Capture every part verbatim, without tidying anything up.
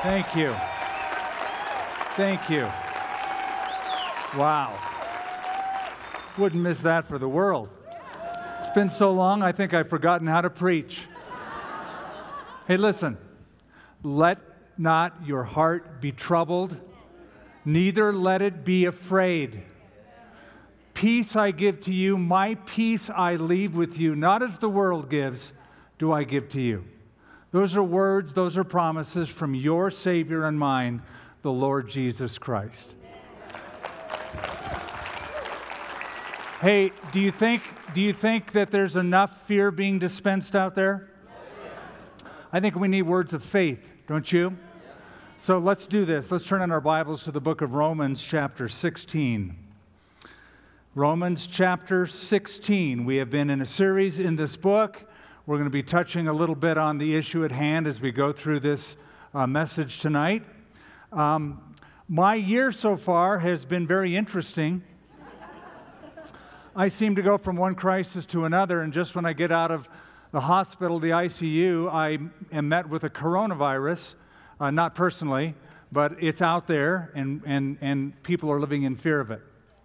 Thank you. Thank you. Wow. Wouldn't miss that for the world. It's been so long, I think I've forgotten how to preach. Hey, listen. Let not your heart be troubled, neither let it be afraid. Peace I give to you, my peace I leave with you. Not as the world gives, do I give to you. Those are words, those are promises from your Savior and mine, the Lord Jesus Christ. Hey, do you think, do you think that there's enough fear being dispensed out there? I think we need words of faith, don't you? So let's do this. Let's turn in our Bibles to the book of Romans chapter sixteen. Romans chapter sixteen. We have been in a series in this book. We're going to be touching a little bit on the issue at hand as we go through this uh, message tonight. Um, my year so far has been very interesting. I seem to go from one crisis to another, and just when I get out of the hospital, the I C U, I am met with a coronavirus, uh, not personally, but it's out there, and, and, and people are living in fear of it.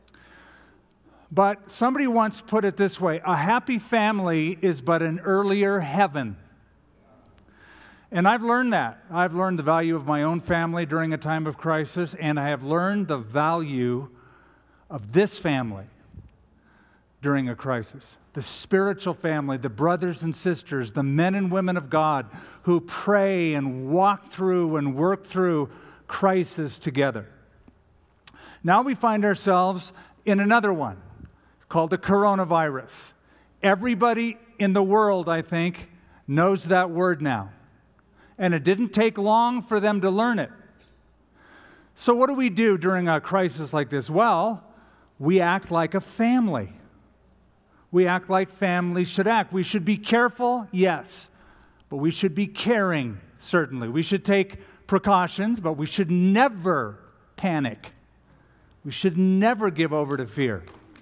But somebody once put it this way: a happy family is but an earlier heaven. And I've learned that. I've learned the value of my own family during a time of crisis, and I have learned the value of this family during a crisis. The spiritual family, the brothers and sisters, the men and women of God who pray and walk through and work through crisis together. Now we find ourselves in another one called the coronavirus. Everybody in the world, I think, knows that word now. And it didn't take long for them to learn it. So what do we do during a crisis like this? Well, we act like a family. We act like families should act. We should be careful, yes, but we should be caring, certainly. We should take precautions, but we should never panic. We should never give over to fear.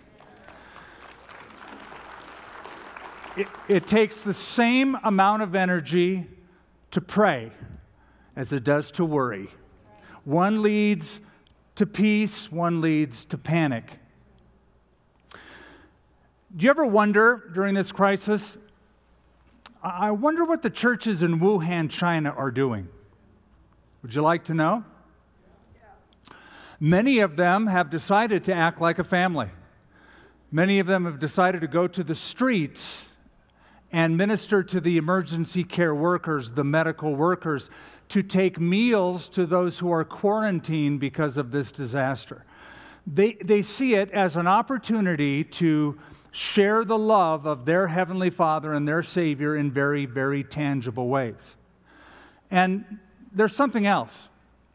It, it takes the same amount of energy to pray as it does to worry. One leads to peace, one leads to panic. Do you ever wonder during this crisis, I wonder what the churches in Wuhan, China are doing? Would you like to know? Many of them have decided to act like a family. Many of them have decided to go to the streets and minister to the emergency care workers, the medical workers, to take meals to those who are quarantined because of this disaster. They, they see it as an opportunity to share the love of their Heavenly Father and their Savior in very, very tangible ways. And there's something else.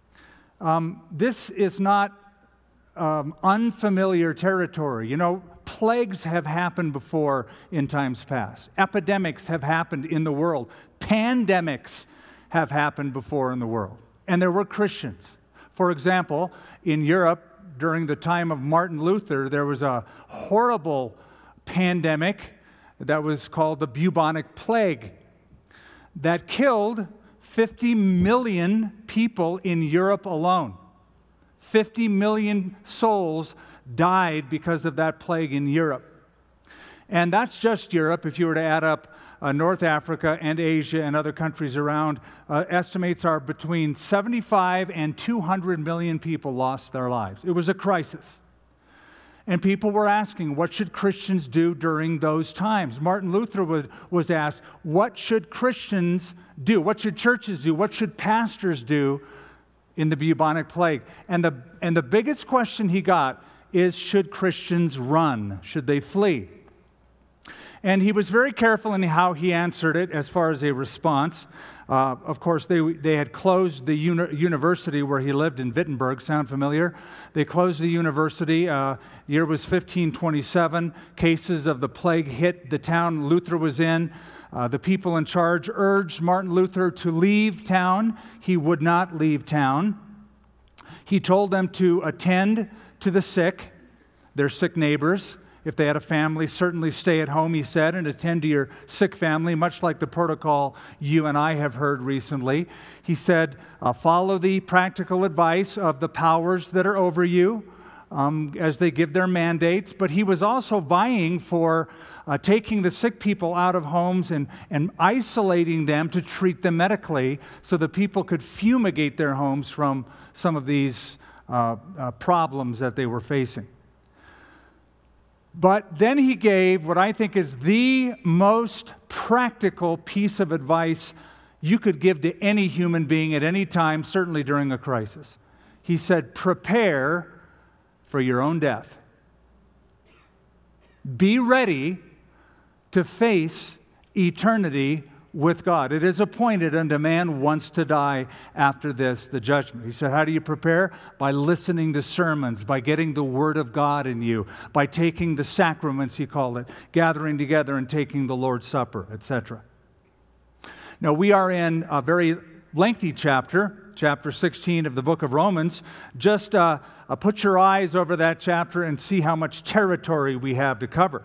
Um, this is not um, unfamiliar territory. You know, plagues have happened before in times past. Epidemics have happened in the world. Pandemics have happened before in the world. And there were Christians. For example, in Europe, during the time of Martin Luther, there was a horrible pandemic that was called the bubonic plague that killed fifty million people in Europe alone. fifty million souls died because of that plague in Europe. And that's just Europe. If you were to add up uh, North Africa and Asia and other countries around, uh, estimates are between seventy-five and two hundred million people lost their lives. It was a crisis. And people were asking, what should Christians do during those times? Martin Luther would, was asked, what should Christians do? What should churches do? What should pastors do in the bubonic plague? And the, and the biggest question he got is, should Christians run? Should they flee? And he was very careful in how he answered it as far as a response. Uh, of course, they, they had closed the uni- university where he lived in Wittenberg. Sound familiar? They closed the university. Uh, the year was fifteen twenty-seven. Cases of the plague hit the town Luther was in. Uh, the people in charge urged Martin Luther to leave town. He would not leave town. He told them to attend to the sick, their sick neighbors, If they had a family, certainly stay at home, he said, and attend to your sick family, much like the protocol you and I have heard recently. He said, uh, follow the practical advice of the powers that are over you um, as they give their mandates. But he was also vying for uh, taking the sick people out of homes and, and isolating them to treat them medically so that people could fumigate their homes from some of these uh, uh, problems that they were facing. But then he gave what I think is the most practical piece of advice you could give to any human being at any time, certainly during a crisis. He said, prepare for your own death. Be ready to face eternity with God. It is appointed unto man once to die, after this the judgment. He said, how do you prepare? By listening to sermons, by getting the Word of God in you, by taking the sacraments, he called it, gathering together and taking the Lord's Supper, et cetera. Now, we are in a very lengthy chapter, chapter sixteen of the book of Romans. Just uh, uh, put your eyes over that chapter and see how much territory we have to cover.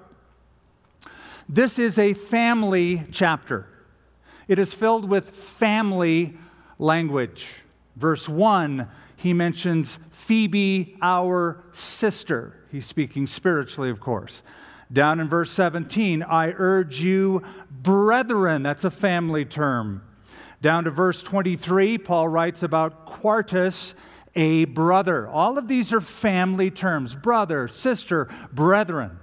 This is a family chapter. It is filled with family language. Verse one, he mentions Phoebe, our sister. He's speaking spiritually, of course. Down in verse seventeen, I urge you, brethren. That's a family term. Down to verse twenty-three, Paul writes about Quartus, a brother. All of these are family terms. Brother, sister, brethren.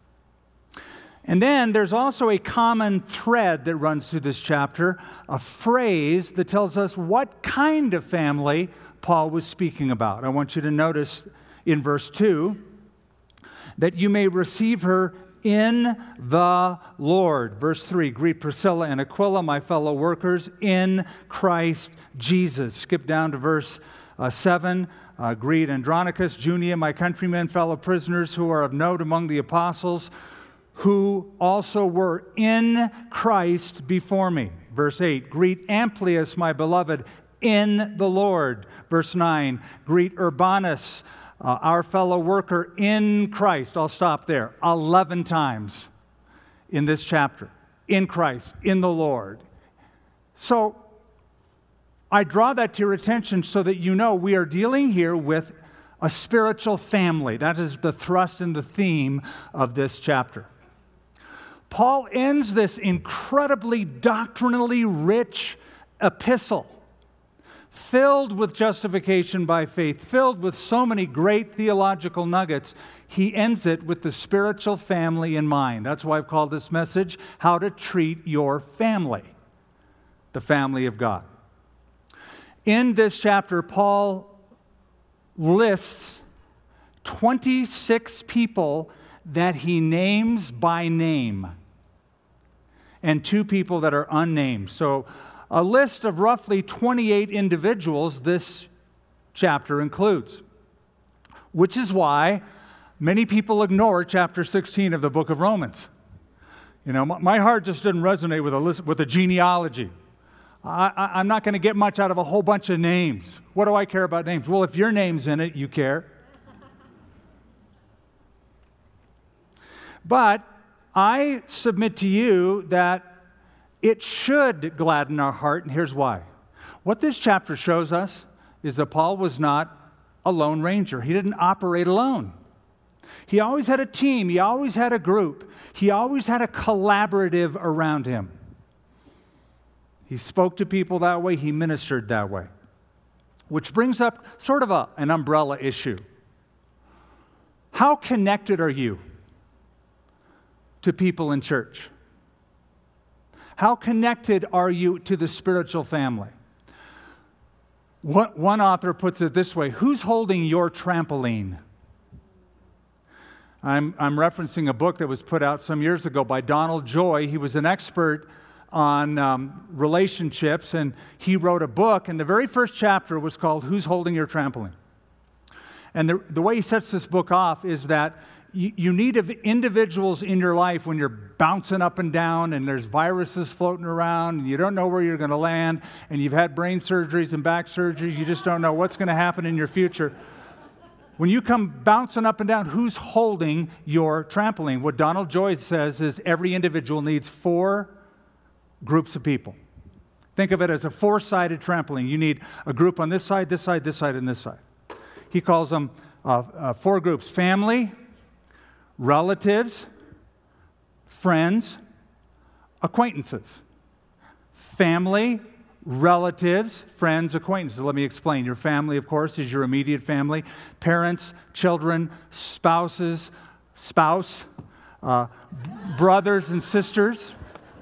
And then there's also a common thread that runs through this chapter, a phrase that tells us what kind of family Paul was speaking about. I want you to notice in verse two that you may receive her in the Lord. Verse three, greet Priscilla and Aquila, my fellow workers, in Christ Jesus. Skip down to verse uh, seven. Uh, greet Andronicus, Junia, my countrymen, fellow prisoners who are of note among the apostles, who also were in Christ before me. Verse eight, greet Amplias, my beloved, in the Lord. Verse nine, greet Urbanus, uh, our fellow worker in Christ. I'll stop there. Eleven times in this chapter. In Christ, in the Lord. So I draw that to your attention so that you know we are dealing here with a spiritual family. That is the thrust and the theme of this chapter. Paul ends this incredibly doctrinally rich epistle, filled with justification by faith, filled with so many great theological nuggets. He ends it with the spiritual family in mind. That's why I've called this message, How to Treat Your Family, the family of God. In this chapter, Paul lists twenty-six people that he names by name, and two people that are unnamed. So a list of roughly twenty-eight individuals this chapter includes, which is why many people ignore chapter sixteen of the book of Romans. You know, my heart just didn't resonate with a list, with a genealogy. I, I, I'm not going to get much out of a whole bunch of names. What do I care about names? Well, if your name's in it, you care. But I submit to you that it should gladden our heart, and here's why. What this chapter shows us is that Paul was not a lone ranger. He didn't operate alone. He always had a team. He always had a group. He always had a collaborative around him. He spoke to people that way. He ministered that way. Which brings up sort of a, an umbrella issue. How connected are you to people in church? How connected are you to the spiritual family? One, one author puts it this way: who's holding your trampoline? I'm, I'm referencing a book that was put out some years ago by Donald Joy. He was an expert on um, relationships, and he wrote a book, and the very first chapter was called Who's Holding Your Trampoline? And the, the way he sets this book off is that you, you need individuals in your life when you're bouncing up and down and there's viruses floating around and you don't know where you're going to land and you've had brain surgeries and back surgeries, you just don't know what's going to happen in your future. When you come bouncing up and down, who's holding your trampoline? What Donald Joy says is every individual needs four groups of people. Think of it as a four-sided trampoline. You need a group on this side, this side, this side, and this side. He calls them uh, uh, four groups: family, relatives, friends, acquaintances. Family, relatives, friends, acquaintances. Let me explain. Your family, of course, is your immediate family. Parents, children, spouses, spouse, uh, brothers and sisters.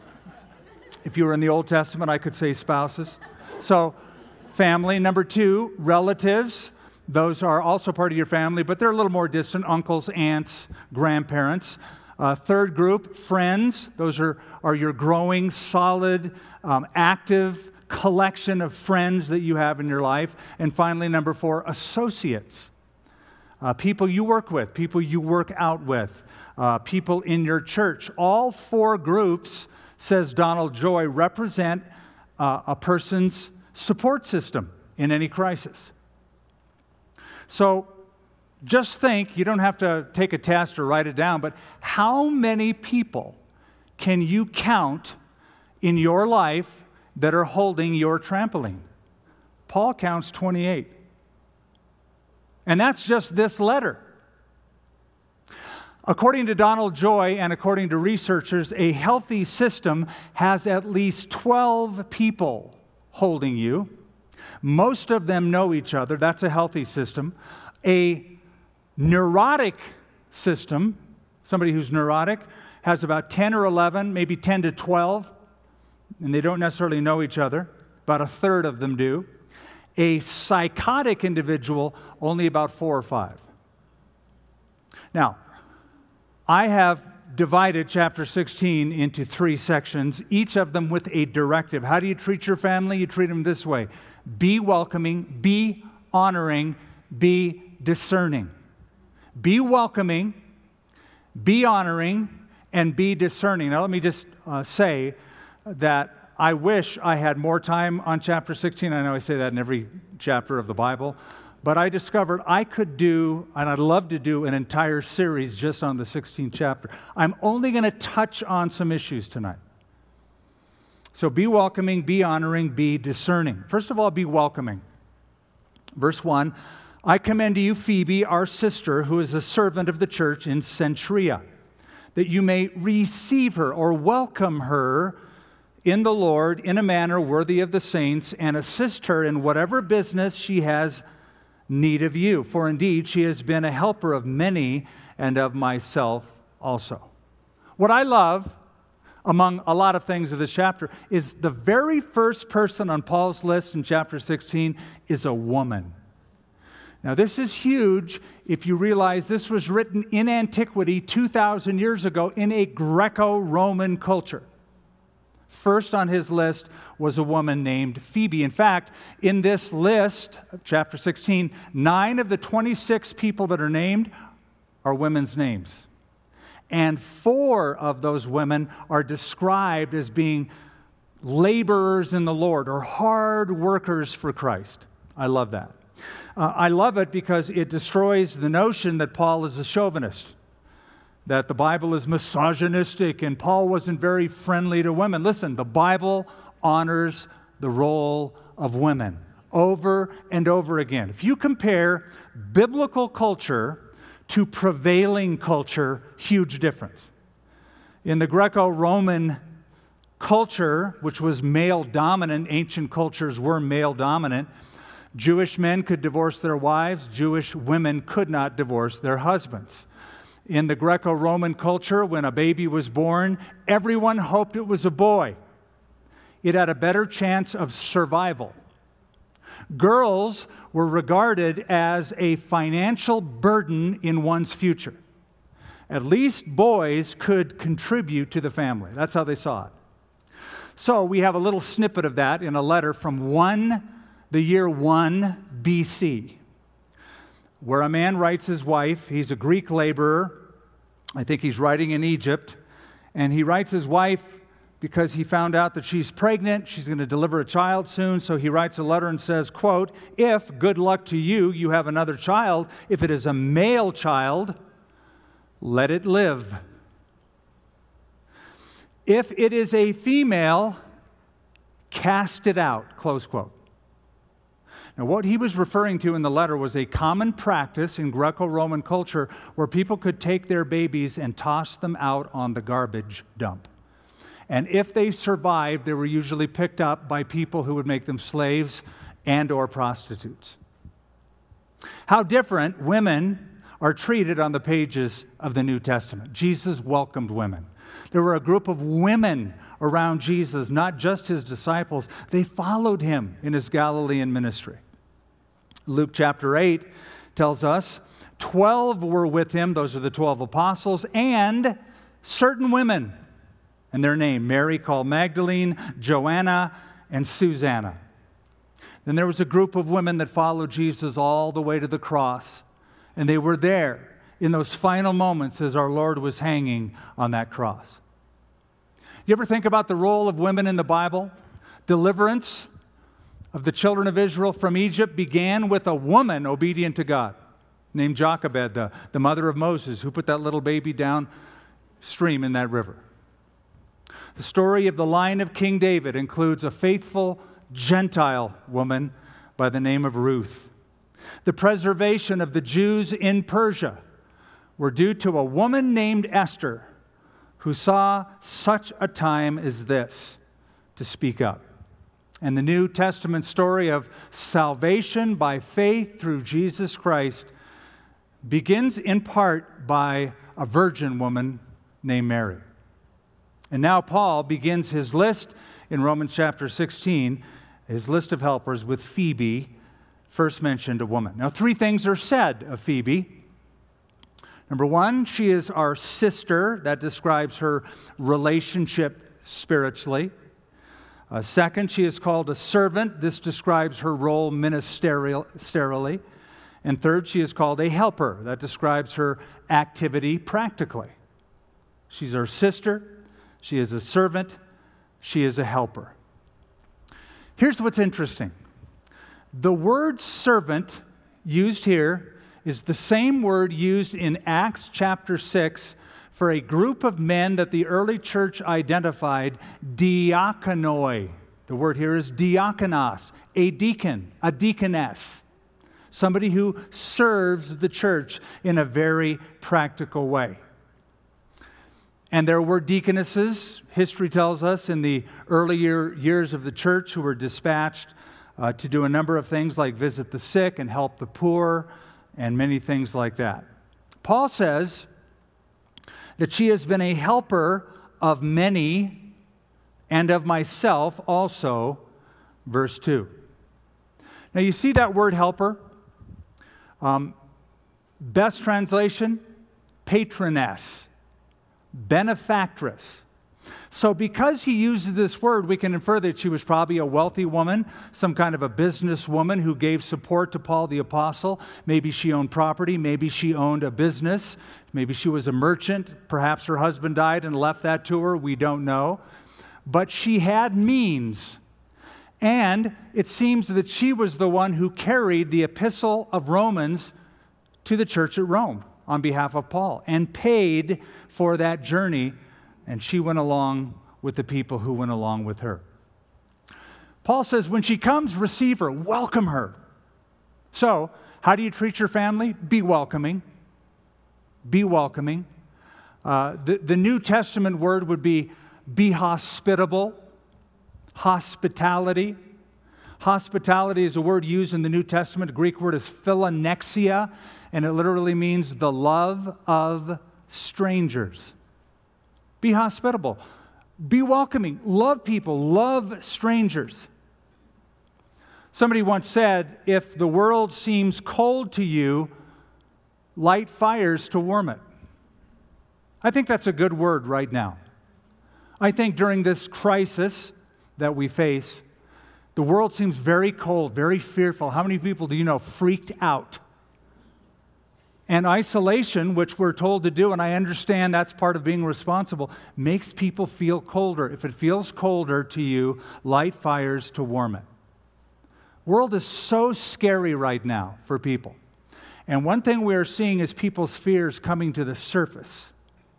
If you were in the Old Testament, I could say spouses. So, family. Number two, relatives. Those are also part of your family, but they're a little more distant. Uncles, aunts, grandparents. Uh, third group, friends. Those are, are your growing, solid, um, active collection of friends that you have in your life. And finally, number four, associates. Uh, people you work with, people you work out with, uh, people in your church. All four groups, says Donald Joy, represent uh, a person's support system in any crisis. So just think, you don't have to take a test or write it down, but how many people can you count in your life that are holding your trampoline? Paul counts twenty-eight. And that's just this letter. According to Donald Joy and according to researchers, a healthy system has at least twelve people holding you. Most of them know each other. That's a healthy system. A neurotic system, somebody who's neurotic, has about ten or eleven, maybe ten to twelve. And they don't necessarily know each other. About a third of them do. A psychotic individual, only about four or five. Now, I have divided chapter sixteen into three sections, each of them with a directive. How do you treat your family? You treat them this way: be welcoming, be honoring, be discerning. Be welcoming, be honoring, and be discerning. Now, let me just uh, say that I wish I had more time on chapter sixteen. I know I say that in every chapter of the Bible, but I discovered I could do, and I'd love to do, an entire series just on the sixteenth chapter. I'm only going to touch on some issues tonight. So be welcoming, be honoring, be discerning. First of all, be welcoming. Verse one, I commend to you Phoebe, our sister, who is a servant of the church in Cenchrea, that you may receive her or welcome her in the Lord in a manner worthy of the saints, and assist her in whatever business she has need of you. For indeed, she has been a helper of many and of myself also. What I love, among a lot of things of this chapter, is the very first person on Paul's list in chapter sixteen is a woman. Now, this is huge if you realize this was written in antiquity two thousand years ago in a Greco-Roman culture. First on his list was a woman named Phoebe. In fact, in this list, chapter sixteen, nine of the twenty-six people that are named are women's names. And four of those women are described as being laborers in the Lord or hard workers for Christ. I love that. Uh, I love it because it destroys the notion that Paul is a chauvinist, that the Bible is misogynistic and Paul wasn't very friendly to women. Listen, the Bible honors the role of women over and over again. If you compare biblical culture to prevailing culture, huge difference. In the Greco-Roman culture, which was male-dominant, ancient cultures were male-dominant, Jewish men could divorce their wives, Jewish women could not divorce their husbands. In the Greco-Roman culture, when a baby was born, everyone hoped it was a boy. It had a better chance of survival. Girls were regarded as a financial burden in one's future. At least boys could contribute to the family. That's how they saw it. So we have a little snippet of that in a letter from one, the year one B C, where a man writes his wife. He's a Greek laborer. I think he's writing in Egypt. And he writes his wife because he found out that she's pregnant, she's going to deliver a child soon, so he writes a letter and says, quote, if, good luck to you, you have another child, if it is a male child, let it live. If it is a female, cast it out, close quote. Now, what he was referring to in the letter was a common practice in Greco-Roman culture where people could take their babies and toss them out on the garbage dump. And if they survived, they were usually picked up by people who would make them slaves and or prostitutes. How different women are treated on the pages of the New Testament. Jesus welcomed women. There were a group of women around Jesus, not just his disciples. They followed him in his Galilean ministry. Luke chapter eight tells us, twelve were with him, those are the twelve apostles, and certain women, and their name, Mary called Magdalene, Joanna, and Susanna. Then there was a group of women that followed Jesus all the way to the cross, and they were there in those final moments as our Lord was hanging on that cross. You ever think about the role of women in the Bible? Deliverance of the children of Israel from Egypt began with a woman obedient to God named Jochebed, the, the mother of Moses, who put that little baby downstream in that river. The story of the line of King David includes a faithful Gentile woman by the name of Ruth. The preservation of the Jews in Persia were due to a woman named Esther who saw such a time as this to speak up. And the New Testament story of salvation by faith through Jesus Christ begins in part by a virgin woman named Mary. And now Paul begins his list in Romans chapter sixteen, his list of helpers with Phoebe, first mentioned a woman. Now, three things are said of Phoebe. Number one, she is our sister. That describes her relationship spiritually. Uh, second, she is called a servant. This describes her role ministerially. And third, she is called a helper. That describes her activity practically. She's our sister. She is a servant. She is a helper. Here's what's interesting. The word servant used here is the same word used in Acts chapter six for a group of men that the early church identified, diakonoi. The word here is diakonos, a deacon, a deaconess, somebody who serves the church in a very practical way. And there were deaconesses, history tells us, in the earlier years of the church who were dispatched uh, to do a number of things like visit the sick and help the poor and many things like that. Paul says that she has been a helper of many and of myself also, verse two. Now you see that word helper? Um, best translation, patroness. Benefactress. So because he uses this word, we can infer that she was probably a wealthy woman, some kind of a businesswoman who gave support to Paul the Apostle. Maybe she owned property. Maybe she owned a business. Maybe she was a merchant. Perhaps her husband died and left that to her. We don't know. But she had means. And it seems that she was the one who carried the epistle of Romans to the church at Rome on behalf of Paul and paid for that journey, and she went along with the people who went along with her. Paul says, when she comes, receive her, welcome her. So, how do you treat your family? Be welcoming. Be welcoming. Uh, the, the New Testament word would be be hospitable, hospitality. Hospitality is a word used in the New Testament. The Greek word is philonexia, and it literally means the love of strangers. Be hospitable. Be welcoming. Love people. Love strangers. Somebody once said, if the world seems cold to you, light fires to warm it. I think that's a good word right now. I think during this crisis that we face, the world seems very cold, very fearful. How many people do you know freaked out? And isolation, which we're told to do, and I understand that's part of being responsible, makes people feel colder. If it feels colder to you, light fires to warm it. World is so scary right now for people. And one thing we are seeing is people's fears coming to the surface.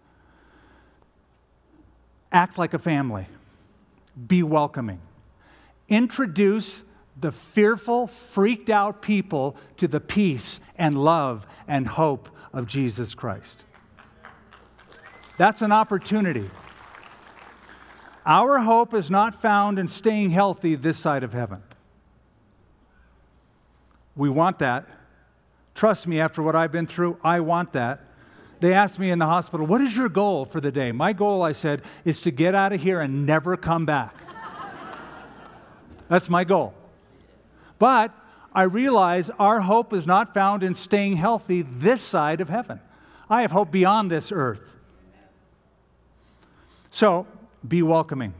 Act like a family. Be welcoming. Introduce the fearful, freaked out people to the peace and love and hope of Jesus Christ. That's an opportunity. Our hope is not found in staying healthy this side of heaven. We want that. Trust me, after what I've been through, I want that. They asked me in the hospital, what is your goal for the day? My goal, I said, is to get out of here and never come back. That's my goal. But I realize our hope is not found in staying healthy this side of heaven. I have hope beyond this earth. So, be welcoming.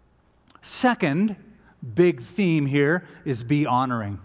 Second big theme here is be honoring.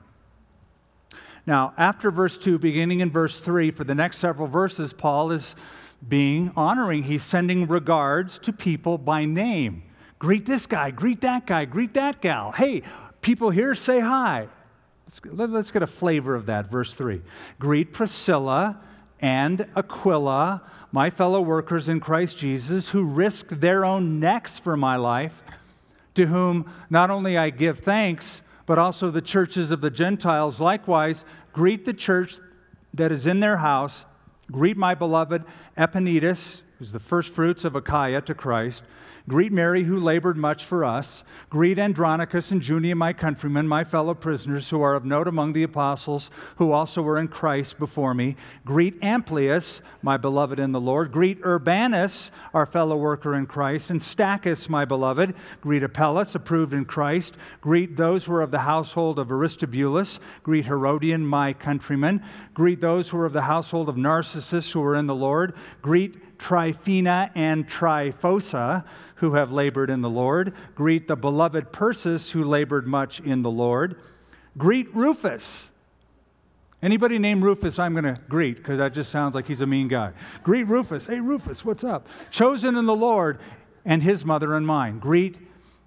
Now, after verse two, beginning in verse three, for the next several verses, Paul is being honoring. He's sending regards to people by name. Greet this guy, greet that guy, greet that gal. Hey, people here, say hi. Let's, let's get a flavor of that. Verse three. Greet Priscilla and Aquila, my fellow workers in Christ Jesus, who risked their own necks for my life, to whom not only I give thanks, but also the churches of the Gentiles. Likewise, greet the church that is in their house. Greet my beloved Epaenetus, who's the first fruits of Achaia to Christ. Greet Mary, who labored much for us. Greet Andronicus and Junia, my countrymen, my fellow prisoners, who are of note among the apostles, who also were in Christ before me. Greet Amplias, my beloved in the Lord. Greet Urbanus, our fellow worker in Christ, and Stachys, my beloved. Greet Apelles, approved in Christ. Greet those who are of the household of Aristobulus. Greet Herodian, my countrymen. Greet those who are of the household of Narcissus, who are in the Lord. Greet Tryphena and Tryphosa, who have labored in the Lord. Greet the beloved Persis, who labored much in the Lord. Greet Rufus. Anybody named Rufus, I'm going to greet, because that just sounds like he's a mean guy. Greet Rufus. Hey, Rufus, what's up? Chosen in the Lord, and his mother and mine. Greet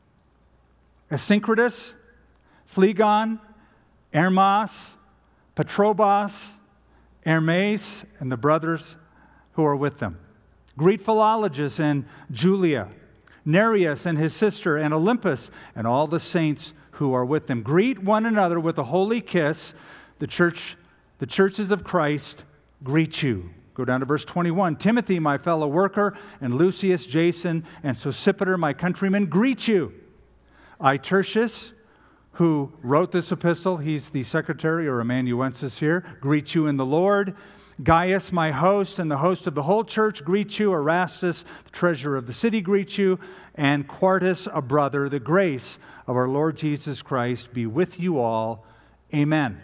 Asyncritus, Phlegon, Hermas, Patrobas, Hermes, and the brothers who are with them. Greet Philologus and Julia, Nereus and his sister, and Olympus, and all the saints who are with them. Greet one another with a holy kiss. The church, the churches of Christ greet you. Go down to verse twenty-one. Timothy, my fellow worker, and Lucius, Jason, and Sosipater, my countrymen, greet you. I, Tertius, who wrote this epistle, he's the secretary or amanuensis here, greet you in the Lord. Gaius, my host, and the host of the whole church greet you. Erastus, the treasurer of the city, greet you. And Quartus, a brother. The grace of our Lord Jesus Christ be with you all. Amen.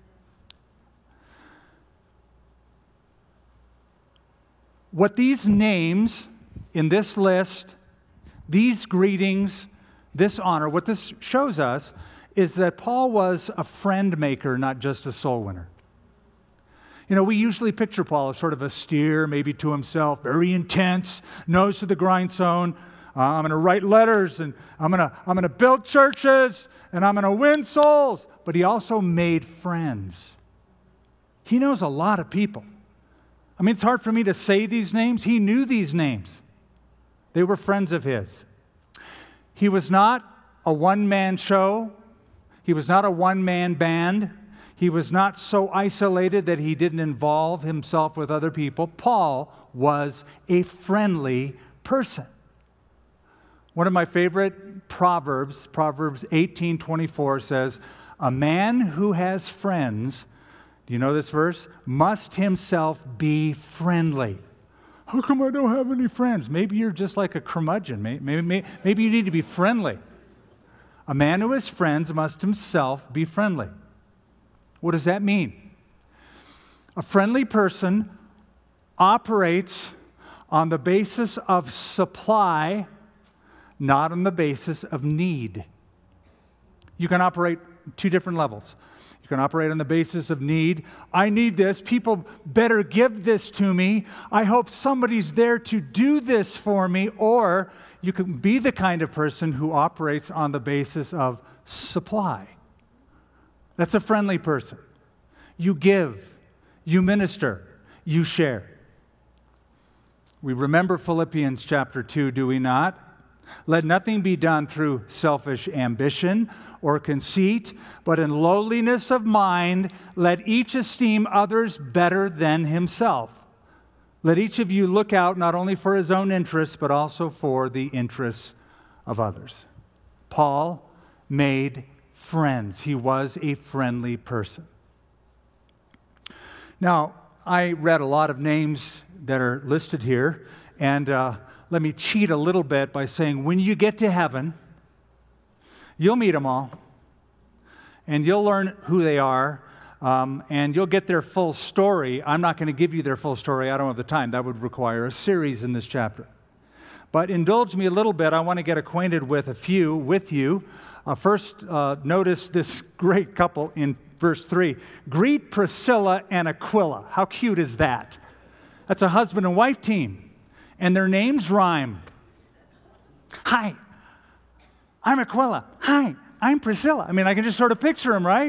What these names in this list, these greetings, this honor, what this shows us is that Paul was a friend maker, not just a soul winner. You know, we usually picture Paul as sort of austere, maybe to himself, very intense, nose to the grindstone. Uh, I'm going to write letters, and I'm going to I'm going to build churches, and I'm going to win souls. But he also made friends. He knows a lot of people. I mean, it's hard for me to say these names. He knew these names. They were friends of his. He was not a one-man show. He was not a one-man band. He was not so isolated that he didn't involve himself with other people. Paul was a friendly person. One of my favorite proverbs, Proverbs eighteen twenty-four says, a man who has friends, do you know this verse? Must himself be friendly. How come I don't have any friends? Maybe you're just like a curmudgeon. Maybe, maybe, maybe you need to be friendly. A man who has friends must himself be friendly. What does that mean? A friendly person operates on the basis of supply, not on the basis of need. You can operate two different levels. You can operate on the basis of need. I need this. People better give this to me. I hope somebody's there to do this for me. Or you can be the kind of person who operates on the basis of supply. That's a friendly person. You give, you minister, you share. We remember Philippians chapter two, do we not? Let nothing be done through selfish ambition or conceit, but in lowliness of mind, let each esteem others better than himself. Let each of you look out not only for his own interests, but also for the interests of others. Paul made friends. He was a friendly person. Now, I read a lot of names that are listed here, and uh, let me cheat a little bit by saying when you get to heaven, you'll meet them all, and you'll learn who they are, um, and you'll get their full story. I'm not going to give you their full story. I don't have the time. That would require a series in this chapter. But indulge me a little bit. I want to get acquainted with a few with you. Uh, first, uh, notice this great couple in verse three. Greet Priscilla and Aquila. How cute is that? That's a husband and wife team. And their names rhyme. Hi, I'm Aquila. Hi, I'm Priscilla. I mean, I can just sort of picture them, right?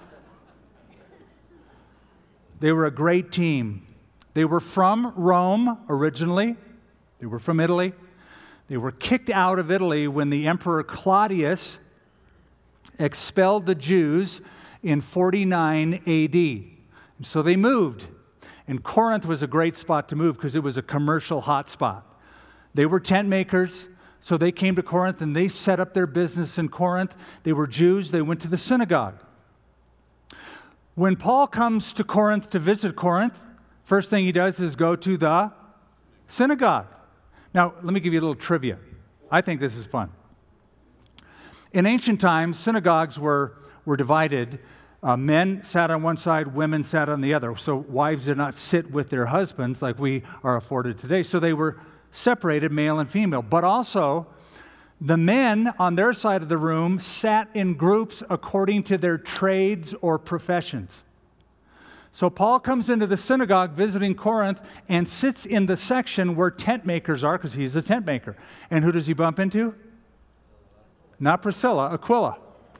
They were a great team. They were from Rome originally. They were from Italy. They were kicked out of Italy when the Emperor Claudius expelled the Jews in forty-nine A D. And so they moved. And Corinth was a great spot to move because it was a commercial hotspot. They were tent makers, so they came to Corinth and they set up their business in Corinth. They were Jews. They went to the synagogue. When Paul comes to Corinth to visit Corinth, first thing he does is go to the synagogue. Now, let me give you a little trivia. I think this is fun. In ancient times, synagogues were, were divided. Uh, men sat on one side, women sat on the other. So wives did not sit with their husbands like we are afforded today. So they were separated, male and female. But also, the men on their side of the room sat in groups according to their trades or professions. So Paul comes into the synagogue visiting Corinth and sits in the section where tent makers are, because he's a tent maker. And who does he bump into? Not Priscilla, Aquila.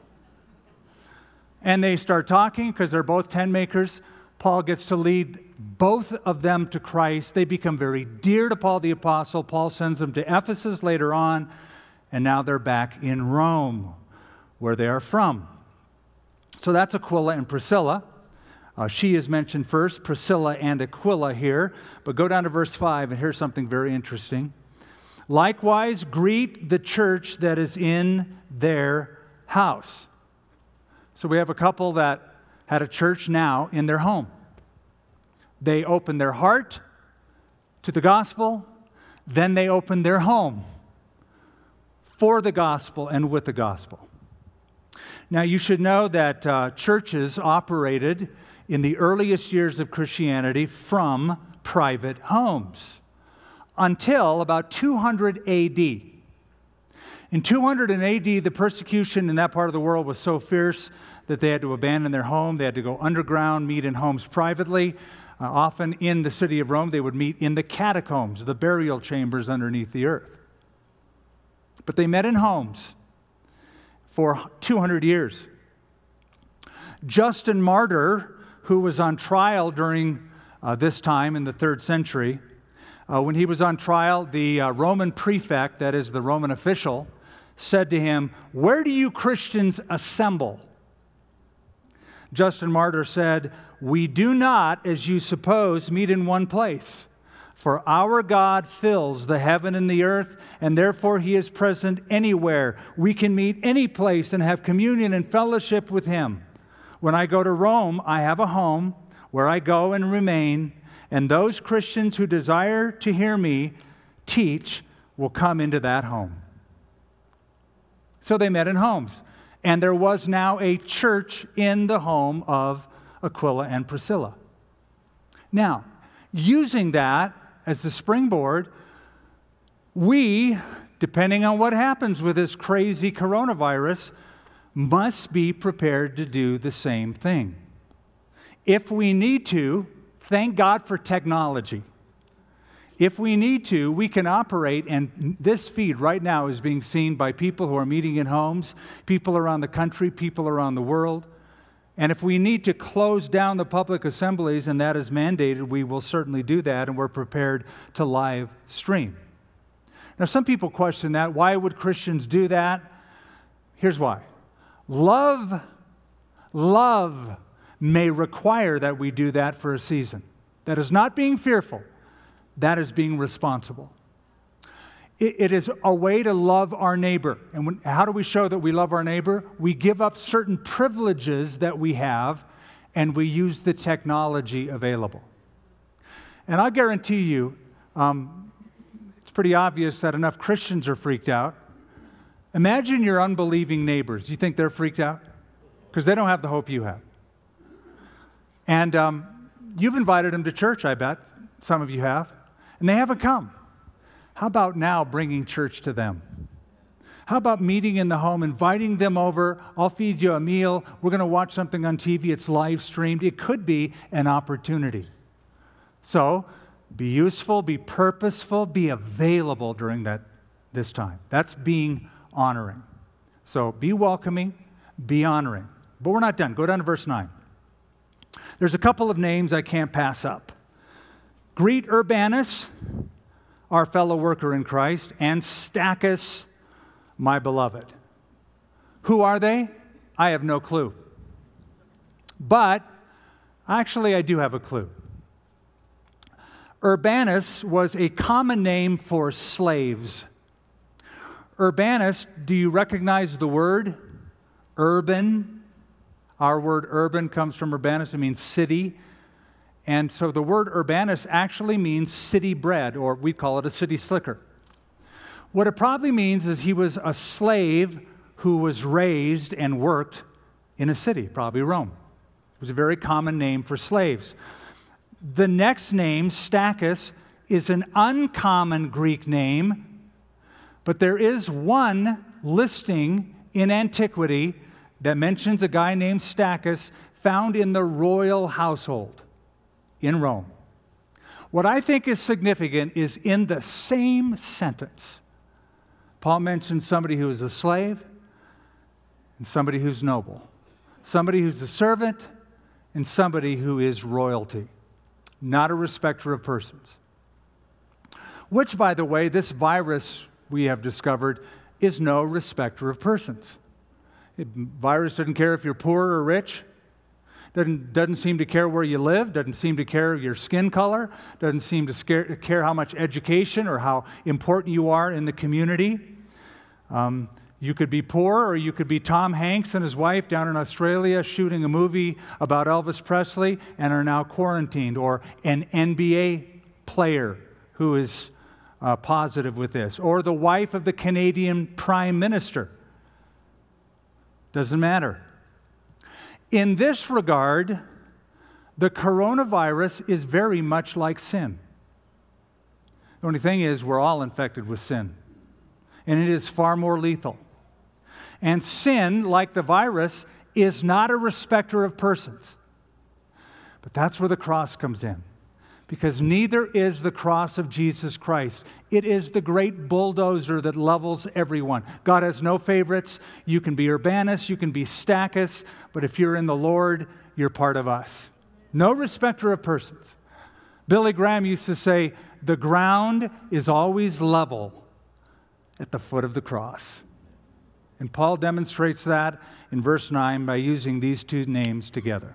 And they start talking because they're both tent makers. Paul gets to lead both of them to Christ. They become very dear to Paul the Apostle. Paul sends them to Ephesus later on, and now they're back in Rome, where they are from. So that's Aquila and Priscilla. Uh, she is mentioned first, Priscilla and Aquila here. But go down to verse five, and here's something very interesting. Likewise, greet the church that is in their house. So we have a couple that had a church now in their home. They opened their heart to the gospel, then they opened their home for the gospel and with the gospel. Now you should know that uh, churches operated in the earliest years of Christianity from private homes until about two hundred A D. In two hundred A D, the persecution in that part of the world was so fierce that they had to abandon their home. They had to go underground, meet in homes privately. Uh, often in the city of Rome, they would meet in the catacombs, the burial chambers underneath the earth. But they met in homes for two hundred years. Justin Martyr, who was on trial during uh, this time in the third century, uh, when he was on trial, the uh, Roman prefect, that is the Roman official, said to him, "Where do you Christians assemble?" Justin Martyr said, "We do not, as you suppose, meet in one place. For our God fills the heaven and the earth, and therefore he is present anywhere. We can meet any place and have communion and fellowship with him. When I go to Rome, I have a home where I go and remain, and those Christians who desire to hear me teach will come into that home." So they met in homes. And there was now a church in the home of Aquila and Priscilla. Now, using that as the springboard, we, depending on what happens with this crazy coronavirus, must be prepared to do the same thing. If we need to, thank God for technology. If we need to, we can operate, and this feed right now is being seen by people who are meeting in homes, people around the country, people around the world. And if we need to close down the public assemblies, and that is mandated, we will certainly do that, and we're prepared to live stream. Now, some people question that. Why would Christians do that? Here's why. Love, love may require that we do that for a season. That is not being fearful. That is being responsible. It, it is a way to love our neighbor. And when, how do we show that we love our neighbor? We give up certain privileges that we have, and we use the technology available. And I guarantee you, um, it's pretty obvious that enough Christians are freaked out. Imagine your unbelieving neighbors. Do you think they're freaked out? Because they don't have the hope you have. And um, you've invited them to church, I bet. Some of you have. And they haven't come. How about now bringing church to them? How about meeting in the home, inviting them over? I'll feed you a meal. We're going to watch something on T V. It's live streamed. It could be an opportunity. So be useful, be purposeful, be available during that this time. That's being honoring. So be welcoming, be honoring. But we're not done. Go down to verse nine. There's a couple of names I can't pass up. Greet Urbanus, our fellow worker in Christ, and Stachys, my beloved. Who are they? I have no clue. But actually, I do have a clue. Urbanus was a common name for slaves. Urbanus, do you recognize the word? Urban. Our word urban comes from Urbanus. It means city. And so the word Urbanus actually means city bred, or we call it a city slicker. What it probably means is he was a slave who was raised and worked in a city, probably Rome. It was a very common name for slaves. The next name, Stachys, is an uncommon Greek name, but there is one listing in antiquity that mentions a guy named Stachys found in the royal household in Rome. What I think is significant is in the same sentence, Paul mentions somebody who is a slave and somebody who's noble, somebody who's a servant and somebody who is royalty, not a respecter of persons. Which, by the way, this virus we have discovered is no respecter of persons. The virus doesn't care if you're poor or rich. Doesn't, doesn't seem to care where you live, doesn't seem to care your skin color, doesn't seem to scare, care how much education or how important you are in the community. Um, you could be poor, or you could be Tom Hanks and his wife down in Australia shooting a movie about Elvis Presley and are now quarantined, or an N B A player who is uh, positive with this, or the wife of the Canadian Prime Minister. Doesn't matter. In this regard, the coronavirus is very much like sin. The only thing is, we're all infected with sin, and it is far more lethal. And sin, like the virus, is not a respecter of persons. But that's where the cross comes in, because neither is the cross of Jesus Christ. It is the great bulldozer that levels everyone. God has no favorites. You can be Urbanus, you can be Stachys, but if you're in the Lord, you're part of us. No respecter of persons. Billy Graham used to say, the ground is always level at the foot of the cross. And Paul demonstrates that in verse nine by using these two names together.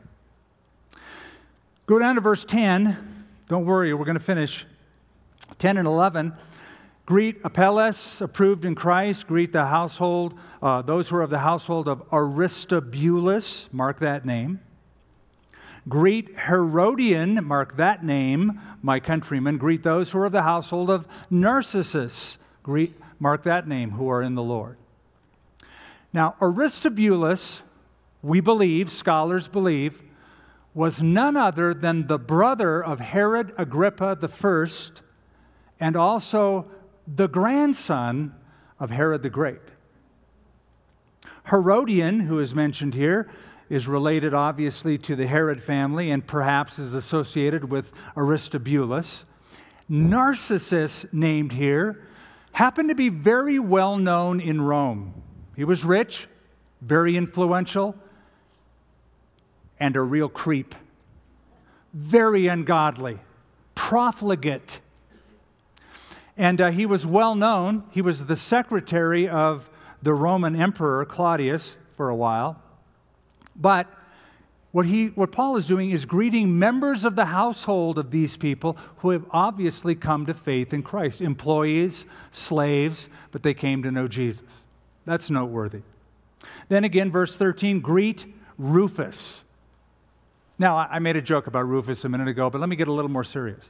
Go down to verse ten. Don't worry, we're going to finish. ten and eleven. Greet Apelles, approved in Christ. Greet the household, uh, those who are of the household of Aristobulus. Mark that name. Greet Herodian, mark that name, my countrymen. Greet those who are of the household of Narcissus. Greet, mark that name, who are in the Lord. Now, Aristobulus, we believe, scholars believe, was none other than the brother of Herod Agrippa the First, and also the grandson of Herod the Great. Herodian, who is mentioned here, is related obviously to the Herod family and perhaps is associated with Aristobulus. Narcissus, named here, happened to be very well known in Rome. He was rich, very influential, and a real creep. Very ungodly, profligate. And uh, he was well known. He was the secretary of the Roman Emperor Claudius for a while. But what he, what Paul is doing is greeting members of the household of these people who have obviously come to faith in Christ. Employees, slaves, but they came to know Jesus. That's noteworthy. Then again, verse thirteen, greet Rufus. Now, I made a joke about Rufus a minute ago, but let me get a little more serious.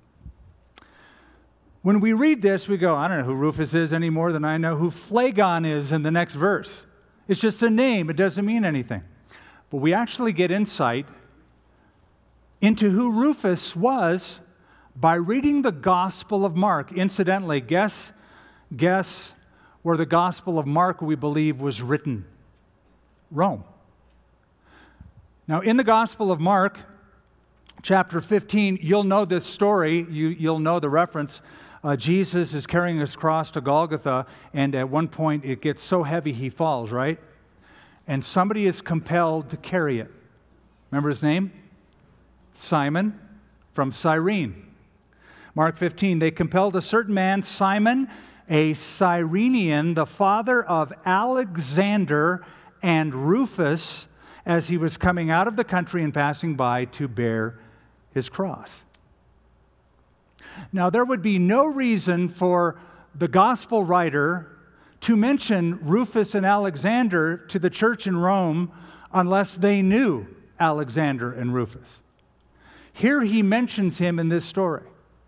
When we read this, we go, I don't know who Rufus is any more than I know who Phlegon is in the next verse. It's just a name. It doesn't mean anything. But we actually get insight into who Rufus was by reading the Gospel of Mark. Incidentally, guess, guess where the Gospel of Mark, we believe, was written? Rome. Now, in the Gospel of Mark, chapter fifteen, you'll know this story. You, you'll know the reference. Uh, Jesus is carrying his cross to Golgotha, and at one point it gets so heavy he falls, right? And somebody is compelled to carry it. Remember his name? Simon from Cyrene. Mark fifteen, they compelled a certain man, Simon, a Cyrenian, the father of Alexander and Rufus, as he was coming out of the country and passing by to bear his cross. Now, there would be no reason for the gospel writer to mention Rufus and Alexander to the church in Rome unless they knew Alexander and Rufus. Here he mentions him in this story.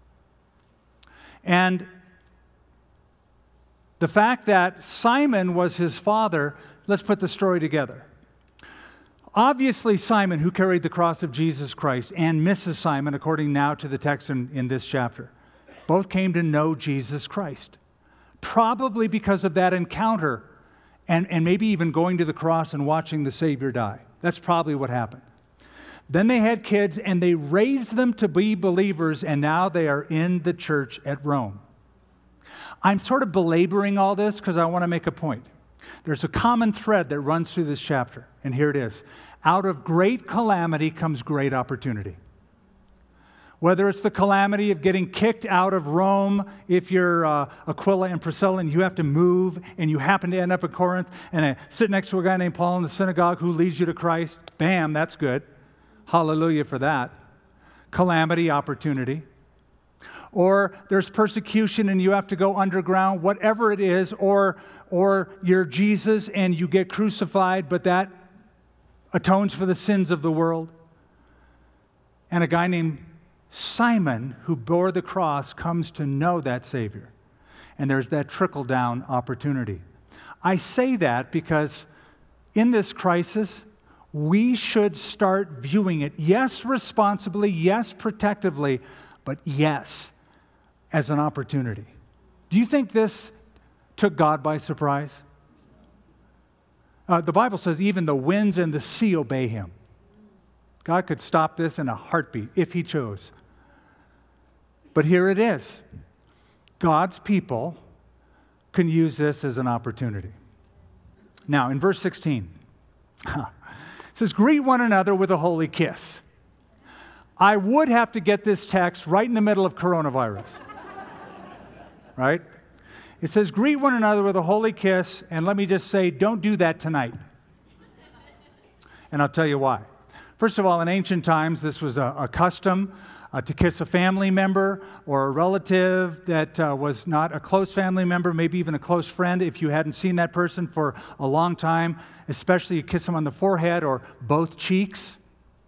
And the fact that Simon was his father, let's put the story together. Obviously, Simon, who carried the cross of Jesus Christ, and Missus Simon, according now to the text in, in this chapter, both came to know Jesus Christ. Probably because of that encounter and, and maybe even going to the cross and watching the Savior die. That's probably what happened. Then they had kids and they raised them to be believers, and now they are in the church at Rome. I'm sort of belaboring all this because I want to make a point. There's a common thread that runs through this chapter, and here it is. Out of great calamity comes great opportunity. Whether it's the calamity of getting kicked out of Rome, if you're uh, Aquila and Priscilla and you have to move and you happen to end up in Corinth and uh, sit next to a guy named Paul in the synagogue who leads you to Christ, bam, that's good. Hallelujah for that. Calamity, opportunity. Or there's persecution and you have to go underground, whatever it is, or, or you're Jesus and you get crucified, but that atones for the sins of the world. And a guy named Simon, who bore the cross, comes to know that Savior. And there's that trickle-down opportunity. I say that because in this crisis, we should start viewing it, yes, responsibly, yes, protectively, but yes, as an opportunity. Do you think this took God by surprise? Uh, the Bible says even the winds and the sea obey him. God could stop this in a heartbeat if he chose. But here it is. God's people can use this as an opportunity. Now, in verse sixteen, it says, greet one another with a holy kiss. I would have to get this text right in the middle of coronavirus. Right? It says, greet one another with a holy kiss, and let me just say, don't do that tonight. And I'll tell you why. First of all, in ancient times, this was a, a custom uh, to kiss a family member or a relative that uh, was not a close family member, maybe even a close friend if you hadn't seen that person for a long time, especially you kiss them on the forehead or both cheeks.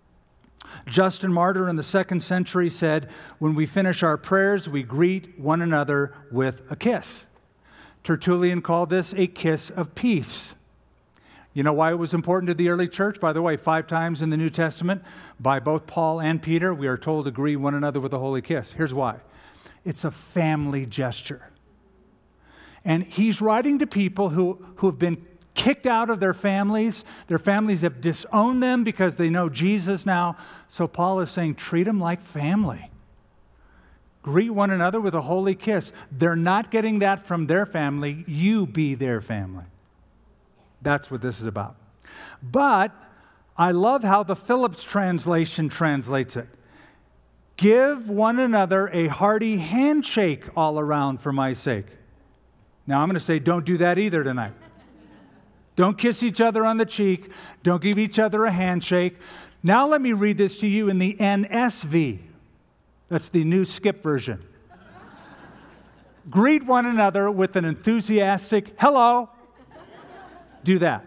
Justin Martyr in the second century said, when we finish our prayers, we greet one another with a kiss. Tertullian called this a kiss of peace. You know why it was important to the early church? By the way, five times in the New Testament, by both Paul and Peter, we are told to greet one another with a holy kiss. Here's why. It's a family gesture. And he's writing to people who, who have been kicked out of their families. Their families have disowned them because they know Jesus now. So Paul is saying, treat them like family. Greet one another with a holy kiss. They're not getting that from their family. You be their family. That's what this is about. But I love how the Phillips translation translates it. Give one another a hearty handshake all around for my sake. Now I'm going to say, don't do that either tonight. Don't kiss each other on the cheek. Don't give each other a handshake. Now let me read this to you in the N S V. That's the new Skip version. Greet one another with an enthusiastic hello. Do that.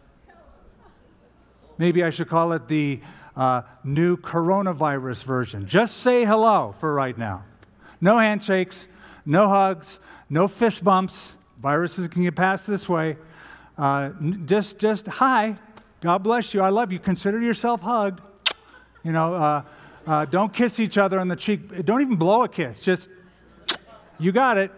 Maybe I should call it the uh, new coronavirus version. Just say hello for right now. No handshakes, no hugs, no fist bumps. Viruses can get passed this way. Uh, just, just hi. God bless you. I love you. Consider yourself hugged. You know, uh, uh, don't kiss each other on the cheek. Don't even blow a kiss. Just, you got it.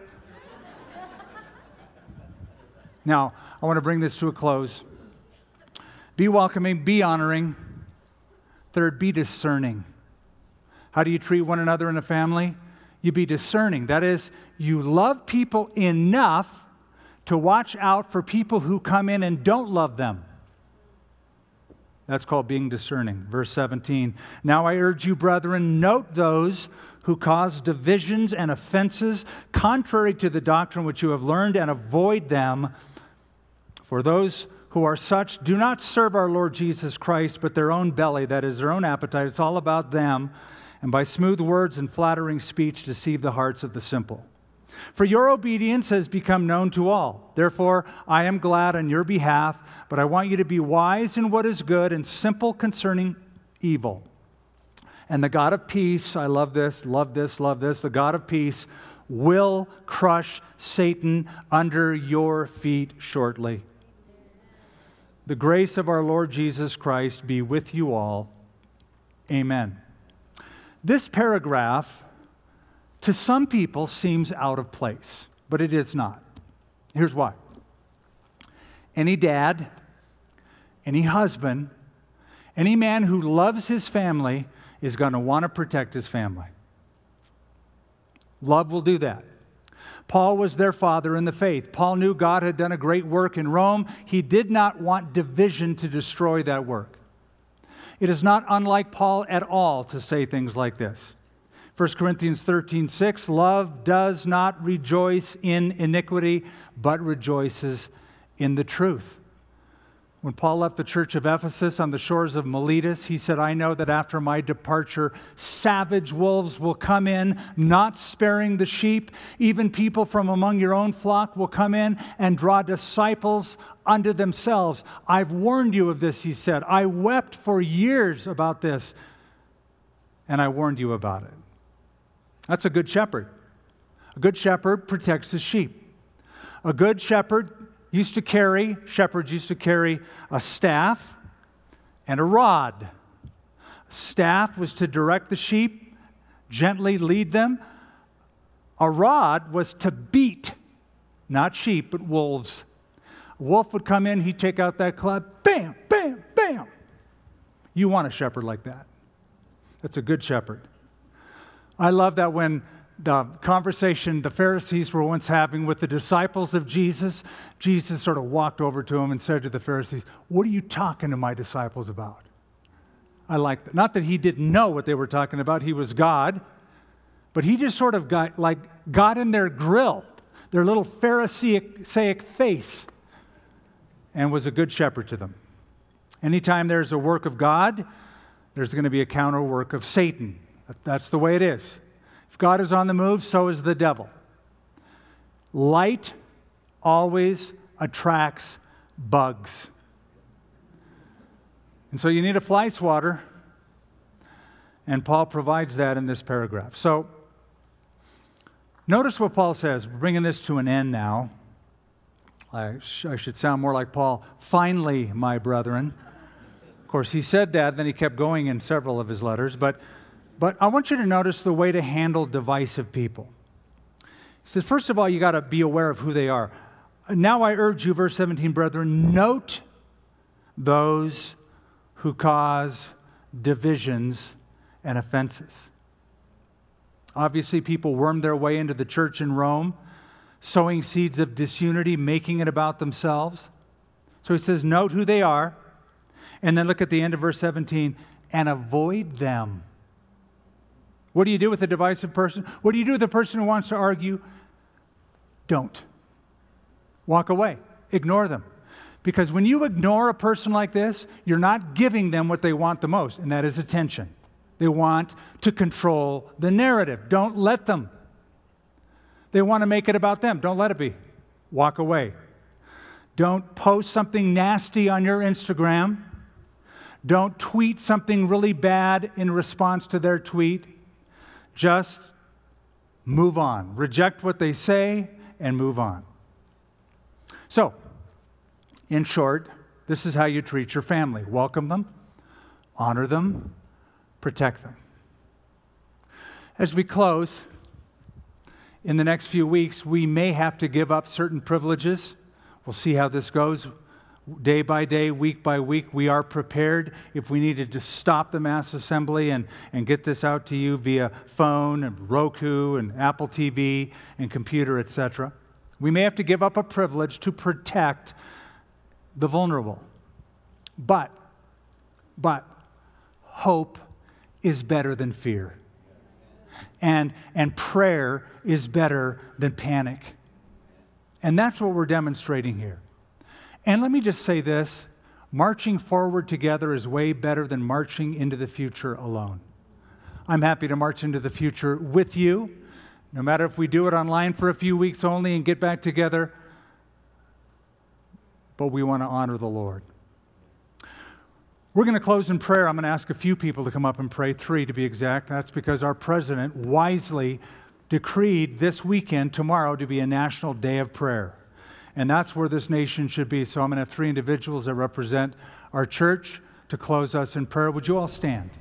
Now, I want to bring this to a close. Be welcoming, be honoring. Third, be discerning. How do you treat one another in a family? You be discerning. That is, you love people enough to watch out for people who come in and don't love them. That's called being discerning. Verse seventeen, now I urge you, brethren, note those who cause divisions and offenses contrary to the doctrine which you have learned, and avoid them. For those who are such do not serve our Lord Jesus Christ, but their own belly, that is, their own appetite. It's all about them, and by smooth words and flattering speech deceive the hearts of the simple. For your obedience has become known to all. Therefore, I am glad on your behalf, but I want you to be wise in what is good and simple concerning evil. And the God of peace, I love this, love this, love this, the God of peace will crush Satan under your feet shortly. The grace of our Lord Jesus Christ be with you all. Amen. This paragraph, to some people, seems out of place, but it is not. Here's why. Any dad, any husband, any man who loves his family is going to want to protect his family. Love will do that. Paul was their father in the faith. Paul knew God had done a great work in Rome. He did not want division to destroy that work. It is not unlike Paul at all to say things like this. First Corinthians thirteen six, love does not rejoice in iniquity, but rejoices in the truth. When Paul left the church of Ephesus on the shores of Miletus, he said, I know that after my departure, savage wolves will come in, not sparing the sheep. Even people from among your own flock will come in and draw disciples unto themselves. I've warned you of this, he said. I wept for years about this, and I warned you about it. That's a good shepherd. A good shepherd protects his sheep. A good shepherd used to carry, shepherds used to carry a staff and a rod. A staff was to direct the sheep, gently lead them. A rod was to beat, not sheep, but wolves. A wolf would come in, he'd take out that club, bam, bam, bam. You want a shepherd like that. That's a good shepherd. I love that when the conversation the Pharisees were once having with the disciples of Jesus, Jesus sort of walked over to them and said to the Pharisees, what are you talking to my disciples about? I like that. Not that he didn't know what they were talking about. He was God. But he just sort of got, like, got in their grill, their little Pharisaic face, and was a good shepherd to them. Anytime there's a work of God, there's going to be a counter work of Satan. That's the way it is. If God is on the move, so is the devil. Light always attracts bugs. And so you need a fly swatter, and Paul provides that in this paragraph. So notice what Paul says. We're bringing this to an end now. I, sh- I should sound more like Paul. Finally, my brethren. Of course, he said that, then he kept going in several of his letters, but But I want you to notice the way to handle divisive people. He says, first of all, you got to be aware of who they are. Now I urge you, verse seventeen, brethren, note those who cause divisions and offenses. Obviously, people wormed their way into the church in Rome, sowing seeds of disunity, making it about themselves. So he says, note who they are. And then look at the end of verse seventeen, and avoid them. What do you do with a divisive person? What do you do with a person who wants to argue? Don't. Walk away. Ignore them. Because when you ignore a person like this, you're not giving them what they want the most, and that is attention. They want to control the narrative. Don't let them. They want to make it about them. Don't let it be. Walk away. Don't post something nasty on your Instagram. Don't tweet something really bad in response to their tweet. Just move on. Reject what they say and move on. So, in short, this is how you treat your family. Welcome them, honor them, protect them. As we close, in the next few weeks, we may have to give up certain privileges. We'll see how this goes day by day, week by week. We are prepared if we needed to stop the mass assembly and, and get this out to you via phone and Roku and Apple T V and computer, et cetera. We may have to give up a privilege to protect the vulnerable. But, but, hope is better than fear. And, and prayer is better than panic. And that's what we're demonstrating here. And let me just say this, marching forward together is way better than marching into the future alone. I'm happy to march into the future with you, no matter if we do it online for a few weeks only and get back together, but we want to honor the Lord. We're going to close in prayer. I'm going to ask a few people to come up and pray, three to be exact. That's because our president wisely decreed this weekend, tomorrow, to be a national day of prayer. And that's where this nation should be. So I'm going to have three individuals that represent our church to close us in prayer. Would you all stand?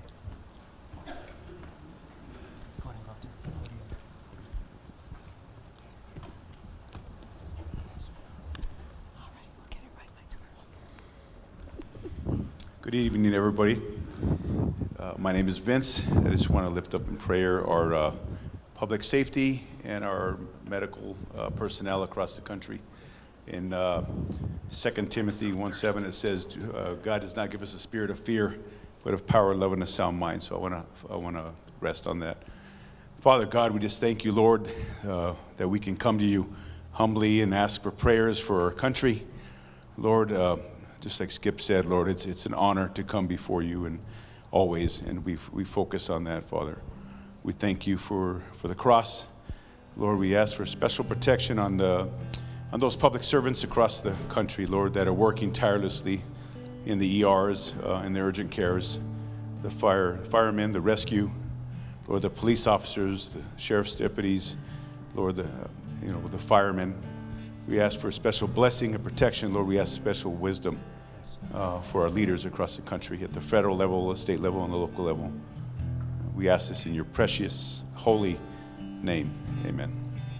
Good evening, everybody. Uh, my name is Vince. I just want to lift up in prayer our uh, public safety and our medical uh, personnel across the country. In uh, Second Timothy one seven, it says, uh, God does not give us a spirit of fear, but of power, love, and a sound mind. So I want to I want to rest on that. Father God, we just thank you, Lord, uh, that we can come to you humbly and ask for prayers for our country. Lord, uh, just like Skip said, Lord, it's it's an honor to come before you, and always, and we we focus on that, Father. We thank you for, for the cross. Lord, we ask for special protection on the on those public servants across the country, Lord, that are working tirelessly in the E Rs, uh, in the urgent cares, the fire firemen, the rescue, Lord, the police officers, the sheriff's deputies, Lord, the you know the firemen. We ask for a special blessing and protection, Lord. We ask special wisdom uh, for our leaders across the country at the federal level, the state level, and the local level. We ask this in your precious, holy name. Amen.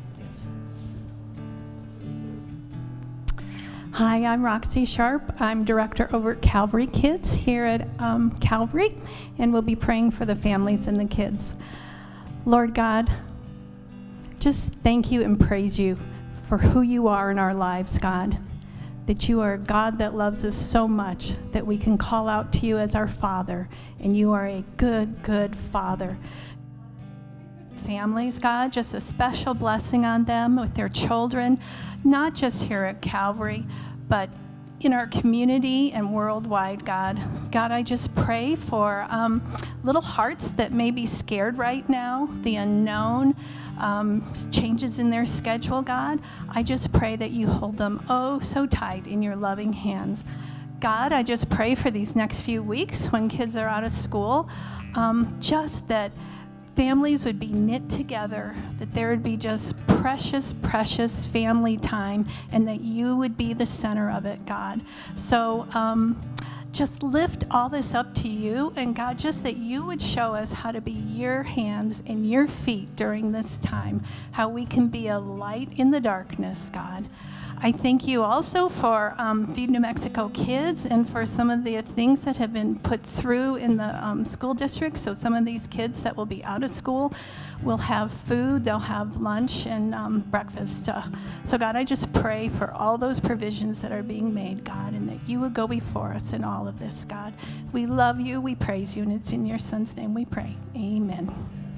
Hi, I'm Roxy Sharp. I'm director over at Calvary Kids here at um, Calvary, and we'll be praying for the families and the kids. Lord God, just thank you and praise you for who you are in our lives, God. That you are a God that loves us so much that we can call out to you as our Father, and you are a good, good Father. Families, God, just a special blessing on them with their children, not just here at Calvary, but in our community and worldwide, God. God, I just pray for um, little hearts that may be scared right now, the unknown, um, changes in their schedule, God. I just pray that you hold them oh so tight in your loving hands. God, I just pray for these next few weeks when kids are out of school, um, just that families would be knit together, that there would be just precious, precious family time, and that you would be the center of it, God. So um, just lift all this up to you, and God, just that you would show us how to be your hands and your feet during this time, how we can be a light in the darkness, God. I thank you also for um, Feed New Mexico Kids and for some of the things that have been put through in the um, school district. So some of these kids that will be out of school will have food, they'll have lunch and um, breakfast. Uh, so God, I just pray for all those provisions that are being made, God, and that you would go before us in all of this, God. We love you, we praise you, and it's in your Son's name we pray. Amen.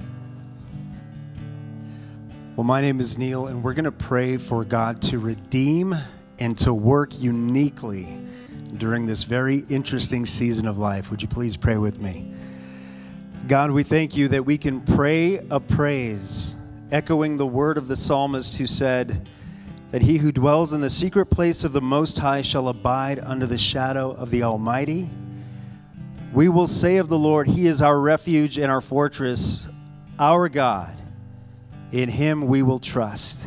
Well, my name is Neil, and we're going to pray for God to redeem and to work uniquely during this very interesting season of life. Would you please pray with me? God, we thank you that we can pray a praise, echoing the word of the psalmist who said that he who dwells in the secret place of the Most High shall abide under the shadow of the Almighty. We will say of the Lord, he is our refuge and our fortress, our God. In him we will trust.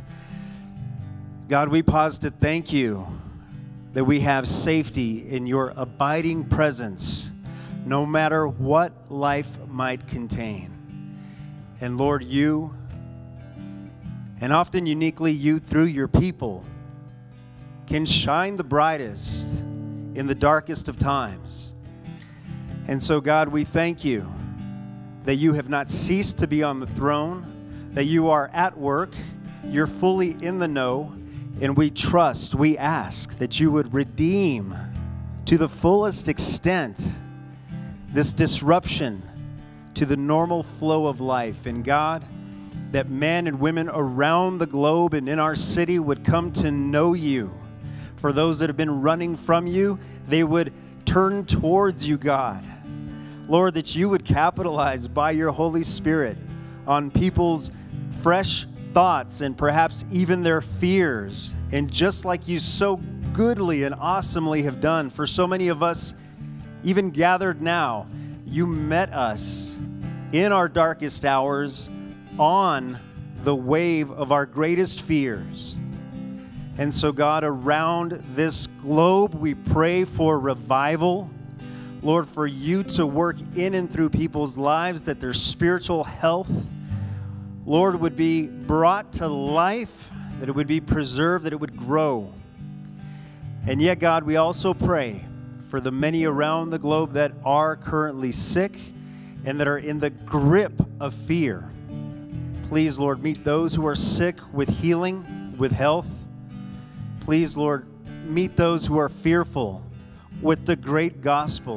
God, we pause to thank you that we have safety in your abiding presence, no matter what life might contain. And Lord, you, and often uniquely you through your people, can shine the brightest in the darkest of times. And so, God, we thank you that you have not ceased to be on the throne, that you are at work, you're fully in the know, and we trust, we ask that you would redeem to the fullest extent this disruption to the normal flow of life. And God, that men and women around the globe and in our city would come to know you. For those that have been running from you, they would turn towards you, God. Lord, that you would capitalize by your Holy Spirit on people's fresh thoughts and perhaps even their fears. And just like you so goodly and awesomely have done for so many of us, even gathered now, you met us in our darkest hours on the wave of our greatest fears. And so, God, around this globe, we pray for revival. Lord, for you to work in and through people's lives, that their spiritual health, Lord, would be brought to life, that it would be preserved, that it would grow. And yet, God, we also pray for the many around the globe that are currently sick and that are in the grip of fear. Please, Lord, meet those who are sick with healing, with health. Please, Lord, meet those who are fearful with the great gospel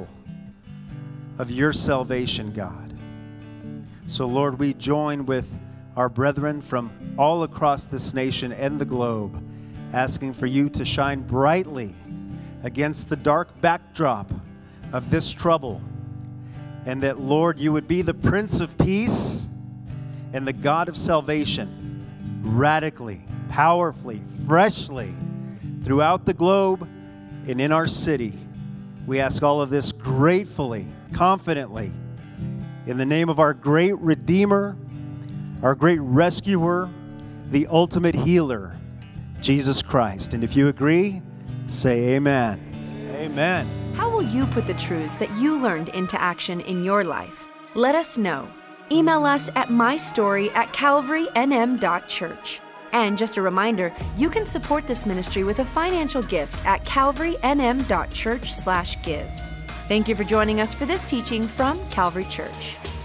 of your salvation, God. So, Lord, we join with our brethren from all across this nation and the globe, asking for you to shine brightly against the dark backdrop of this trouble, and that, Lord, you would be the Prince of Peace and the God of salvation, radically, powerfully, freshly, throughout the globe and in our city. We ask all of this gratefully, confidently, in the name of our great Redeemer, our great rescuer, the ultimate healer, Jesus Christ. And if you agree, say amen. Amen. How will you put the truths that you learned into action in your life? Let us know. Email us at mystory at calvary n m dot church. And just a reminder, you can support this ministry with a financial gift at calvary n m dot church slash give. Thank you for joining us for this teaching from Calvary Church.